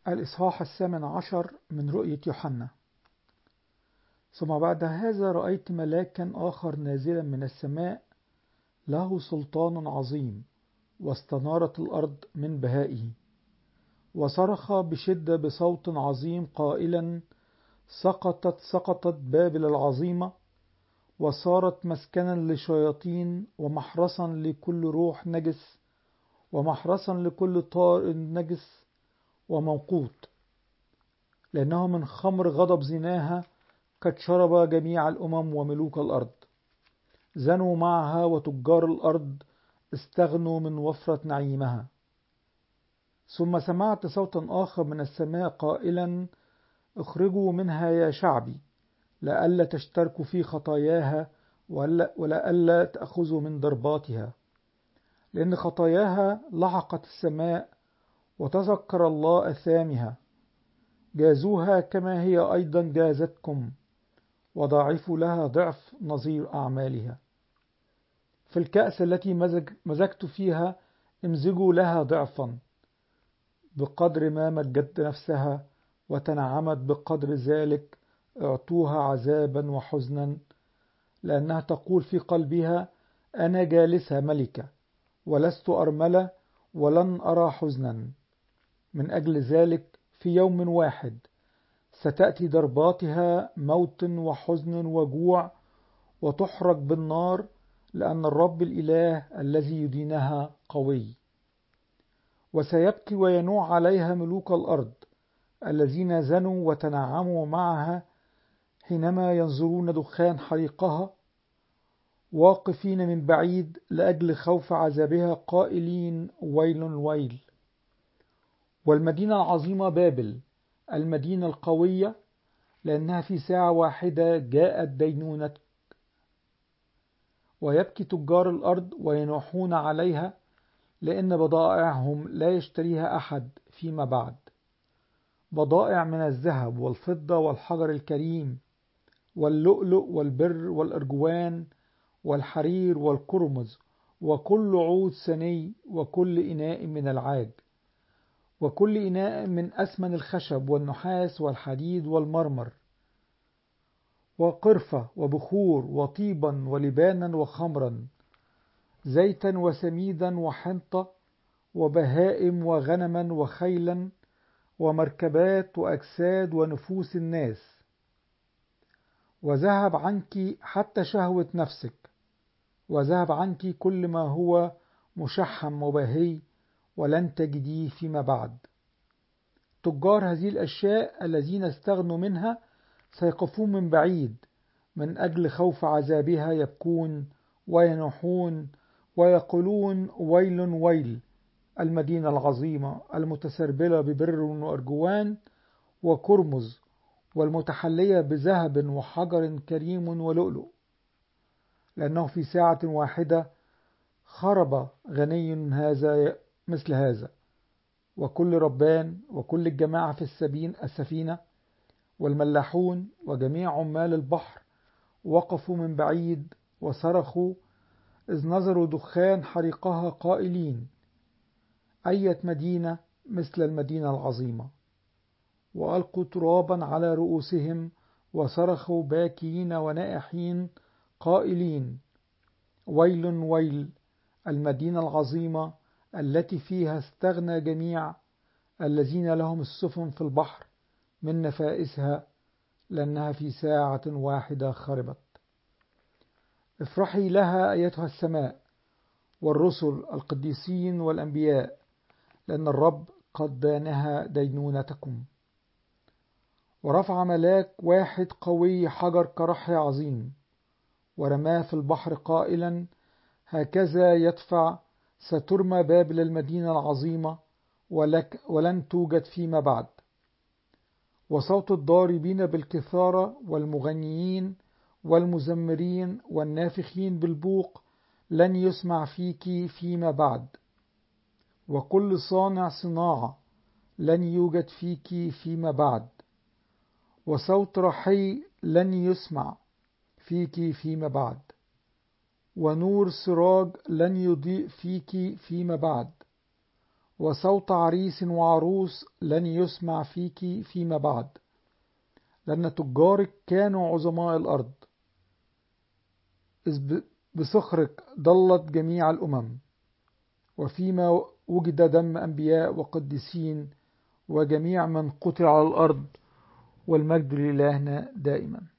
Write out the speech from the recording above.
الإصحاح 18 من رؤية يوحنا. ثم بعد هذا رأيت ملاكا آخر نازلا من السماء له سلطان عظيم، واستنارت الأرض من بهائه، وصرخ بشدة بصوت عظيم قائلا: سقطت بابل العظيمة، وصارت مسكنا لشياطين، ومحرسا لكل روح نجس، ومحرسا لكل طائر نجس وموقوت، لأنه من خمر غضب زناها قد شرب جميع الأمم وملوك الأرض. زنوا معها، وتجار الأرض استغنوا من وفرة نعيمها. ثم سمعت صوتا آخر من السماء قائلا: اخرجوا منها يا شعبي، لئلا تشتركوا في خطاياها، ولئلا تأخذوا من ضرباتها، لأن خطاياها لحقت السماء، وتذكر الله أثامها. جازوها كما هي أيضا جازتكم، وضاعفوا لها ضعف نظير أعمالها. في الكأس التي مزجت فيها امزجوا لها ضعفا، بقدر ما مجدت نفسها وتنعمت بقدر ذلك اعطوها عذابا وحزنا، لأنها تقول في قلبها: أنا جالسة ملكة، ولست أرملة، ولن أرى حزنا. من أجل ذلك في يوم واحد ستأتي ضرباتها موت وحزن وجوع، وتحرق بالنار، لأن الرب الإله الذي يدينها قوي. وسيبكي وينوع عليها ملوك الأرض الذين زنوا وتنعموا معها، حينما ينظرون دخان حريقها، واقفين من بعيد لأجل خوف عذابها، قائلين: ويل ويل. والمدينة العظيمة بابل، المدينة القوية، لأنها في ساعة واحدة جاءت دينونتك. ويبكي تجار الأرض وينوحون عليها، لأن بضائعهم لا يشتريها أحد فيما بعد، بضائع من الذهب والفضة والحجر الكريم واللؤلؤ والبر والأرجوان والحرير والقرمز، وكل عود سني، وكل إناء من العاج، وكل إناء من أسمن الخشب والنحاس والحديد والمرمر، وقرفة وبخور وطيبا ولبانا وخمرا، زيتا وسميدا وحنطة وبهائم وغنما وخيلا ومركبات وأجساد ونفوس الناس. وذهب عنك حتى شهوة نفسك، وذهب عنك كل ما هو مشحم وبهي، ولن تجديه فيما بعد. تجار هذه الأشياء الذين استغنوا منها سيقفون من بعيد، من أجل خوف عذابها يبكون وينوحون ويقولون: ويل ويل، المدينة العظيمة المتسربلة ببر وأرجوان وكرمز، والمتحلية بذهب وحجر كريم ولؤلؤ، لأنه في ساعة واحدة خرب غني هذا مثل هذا. وكل ربان وكل الجماعة في السفينة والملاحون وجميع عمال البحر وقفوا من بعيد وصرخوا إذ نظروا دخان حريقها، قائلين: أية مدينة مثل المدينة العظيمة. وألقوا ترابا على رؤوسهم، وصرخوا باكين ونائحين، قائلين: ويل ويل، المدينة العظيمة التي فيها استغنى جميع الذين لهم السفن في البحر من نفائسها، لأنها في ساعة واحدة خربت. افرحي لها أيتها السماء، والرسل القديسين والأنبياء، لأن الرب قد دانها دينونتكم. ورفع ملاك واحد قوي حجر كرحي عظيم، ورماه في البحر قائلا: هكذا يدفع، سترمى بابل المدينة العظيمة، ولن توجد فيما بعد. وصوت الضاربين بالكثارة والمغنيين والمزمرين والنافخين بالبوق لن يسمع فيك فيما بعد. وكل صانع صناعة لن يوجد فيك فيما بعد. وصوت رحي لن يسمع فيك فيما بعد. ونور سراج لن يضيء فيك فيما بعد. وصوت عريس وعروس لن يسمع فيك فيما بعد، لأن تجارك كانوا عظماء الأرض، إذ بصخرك ضلت جميع الأمم، وفيما وجد دم أنبياء وقديسين وجميع من قتل على الأرض، والمجد لإلهنا دائما.